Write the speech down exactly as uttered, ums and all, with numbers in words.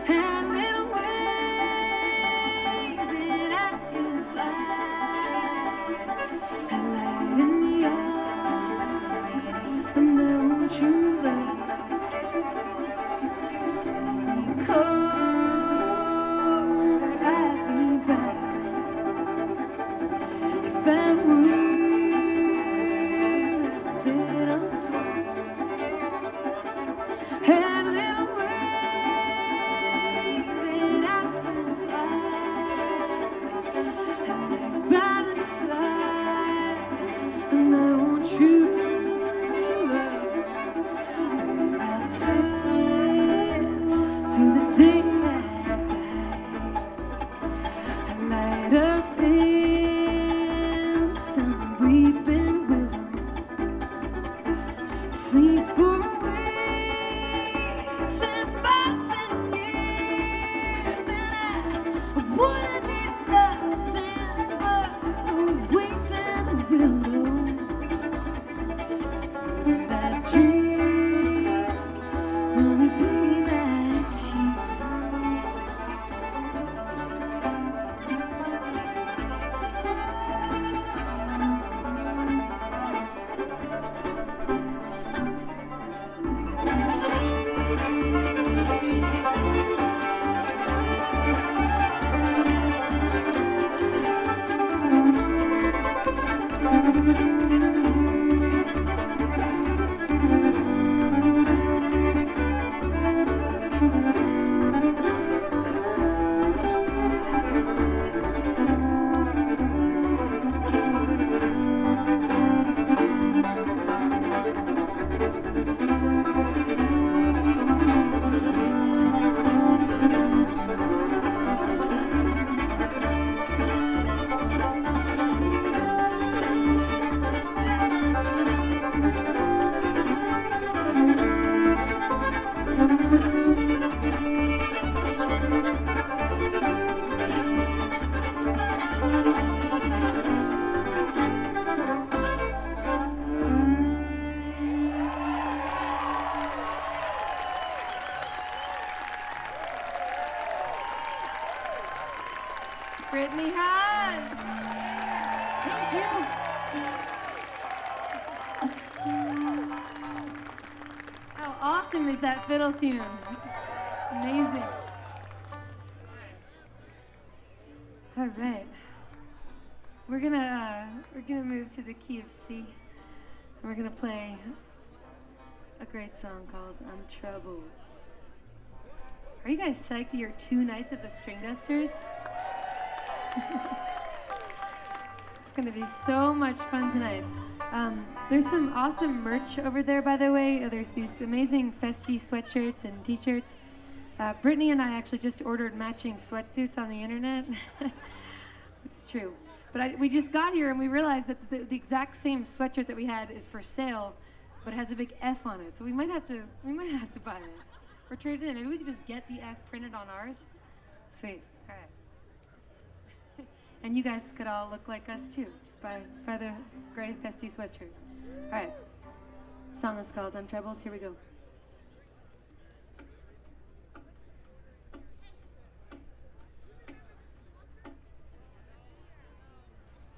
and little ways that I can fly, and light in the arms and don't you love cold, I'd be bright if I would. Little soul and little ways that I can fly, and lay by the side, and I want you outside till the day I die, and light up in some weeping willow. Sleep for weeks and months and years, and I wouldn't need nothing but a weeping willow that I drink will be my tears. Brittany Haas. Thank you. How awesome is that fiddle tune? Amazing. All right. We're gonna uh, we're gonna move to the key of C, and we're gonna play a great song called "Untroubled." Are you guys psyched to your two nights at the String Dusters? It's gonna be so much fun tonight. Um, there's some awesome merch over there, by the way. Uh, There's these amazing Festy sweatshirts and t-shirts. Uh, Brittany and I actually just ordered matching sweatsuits on the internet. It's true. But I, we just got here and we realized that the, the exact same sweatshirt that we had is for sale, but it has a big F on it. So we might have to we might have to buy it or trade it in. Maybe we could just get the F printed on ours. Sweet. All right. And you guys could all look like us too, just by, by the gray Festy sweatshirt. All right. The song is called Untroubled. Here we go.